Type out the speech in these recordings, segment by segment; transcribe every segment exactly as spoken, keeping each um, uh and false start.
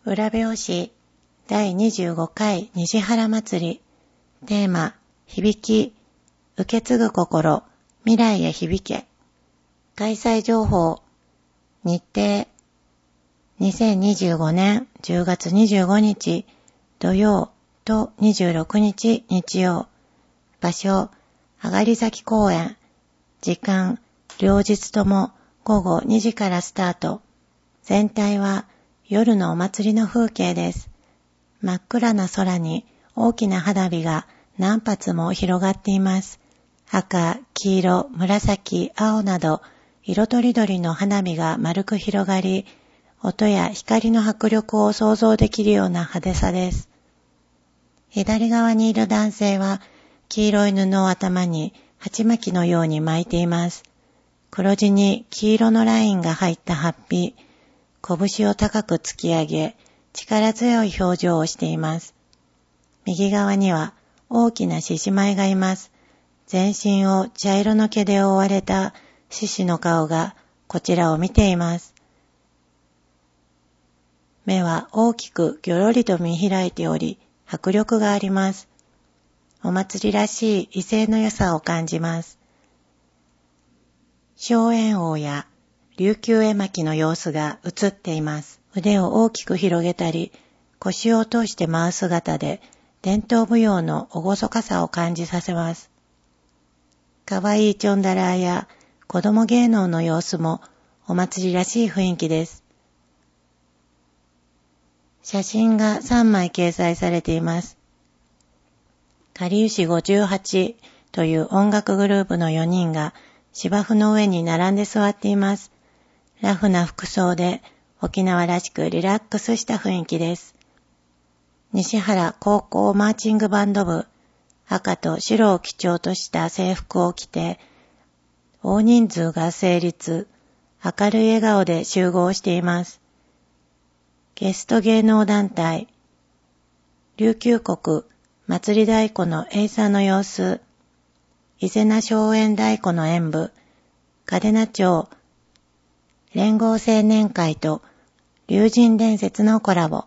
裏表紙だいにじゅうごかい西原祭り。テーマ、響き、受け継ぐ心、未来へ響け。開催情報、日程、にせんにじゅうごねんじゅうがつにじゅうごにち土曜とにじゅうろくにち日曜。場所、あがり咲き公園。時間、両日ともごごにじからスタート。全体は夜のお祭りの風景です。真っ暗な空に大きな花火が何発も広がっています。赤、黄色、紫、青など色とりどりの花火が丸く広がり、音や光の迫力を想像できるような派手さです。左側にいる男性は黄色い布を頭に鉢巻きのように巻いています。黒地に黄色のラインが入ったハッピー。拳を高く突き上げ、力強い表情をしています。右側には大きな獅子舞がいます。全身を茶色の毛で覆われた獅子の顔がこちらを見ています。目は大きくぎょろりと見開いており、迫力があります。お祭りらしい威勢の良さを感じます。松煙王や琉球絵巻の様子が映っています。腕を大きく広げたり、腰を落として舞う姿で、伝統舞踊の厳かさを感じさせます。かわいいチョンダラーや子供芸能の様子もお祭りらしい雰囲気です。写真がさんまい掲載されています。かりゆしごじゅうはちという音楽グループのよにんが芝生の上に並んで座っています。ラフな服装で沖縄らしくリラックスした雰囲気です。西原高校マーチングバンド部、赤と白を基調とした制服を着て、大人数が成立、明るい笑顔で集合しています。ゲスト芸能団体、琉球国祭り太鼓のエイサーの様子、伊勢名松煙太鼓の演舞、嘉手納町連合青年会と龍神伝説のコラボ。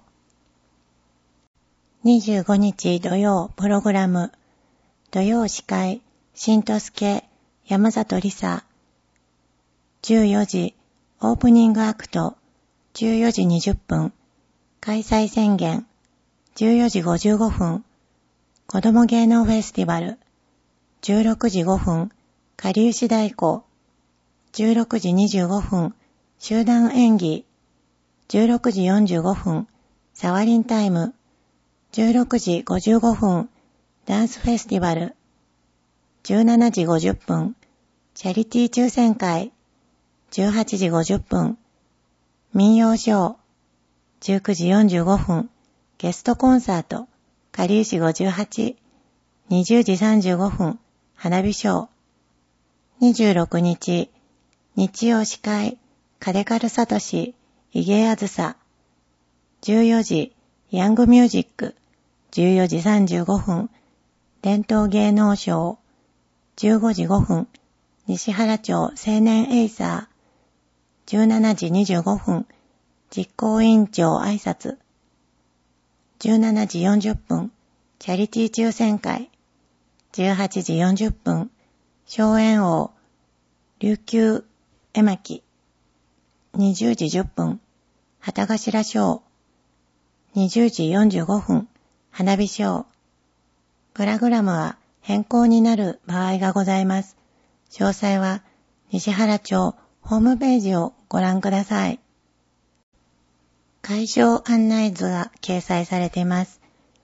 にじゅうごにち土曜プログラム。土曜司会、新とすけ、山里りさ。じゅうよじ、オープニングアクト。じゅうよじにじゅっぷん。開催宣言。じゅうよじごじゅうごふん。子ども芸能フェスティバル。じゅうろくじごふん。かりゆし太鼓。じゅうろくじにじゅうごふん。集団演技。じゅうろくじよんじゅうごふん。サワリンタイム。じゅうろくじごじゅうごふん。ダンスフェスティバル。じゅうしちじごじゅっぷん。チャリティー抽選会。じゅうはちじごじゅっぷん。民謡ショー。じゅうくじよんじゅうごふん。ゲストコンサート。かりゆしごじゅうはち。にじゅうじさんじゅうごふん。花火ショー。にじゅうろくにち。日曜司会。金軽さとし、伊芸あずさ。じゅうよじ、ヤングミュージック。じゅうよじさんじゅうごふん、伝統芸能ショー。じゅうごじごふん、西原町青年エイサー。じゅうしちじにじゅうごふん、実行委員長挨拶。じゅうしちじよんじゅっぷん、チャリティー抽選会。じゅうはちじよんじゅっぷん、松煙王、琉球絵巻。にじゅうじじゅっぷん、旗頭ショー。にじゅうじよんじゅうごふん、花火ショー。プログラムは変更になる場合がございます。詳細は西原町ホームページをご覧ください。会場案内図が掲載されています。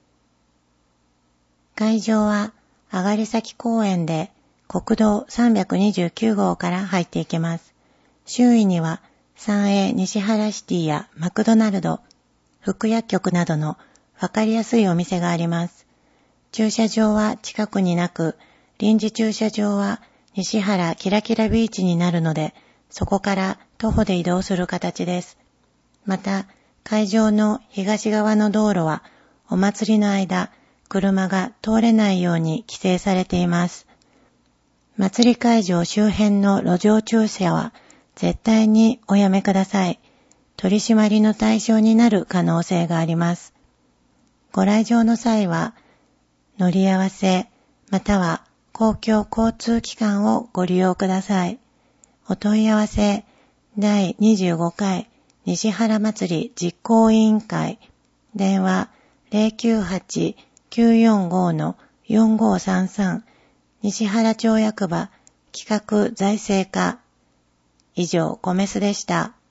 会場はあがり咲き公園で国道さんびゃくにじゅうきゅうごうから入っていけます。周囲には三栄西原シティやマクドナルド、副薬局などのわかりやすいお店があります。駐車場は近くになく、臨時駐車場は西原キラキラビーチになるので、そこから徒歩で移動する形です。また、会場の東側の道路は、お祭りの間、車が通れないように規制されています。祭り会場周辺の路上駐車は、絶対におやめください。 取り締まりの対象になる可能性があります。ご来場の際は、乗り合わせまたは公共交通機関をご利用ください。お問い合わせだいにじゅうごかい西原祭り実行委員会電話 ゼロきゅうはち きゅうよんご よんごさんさん 西原町役場企画財政課以上コメスでした。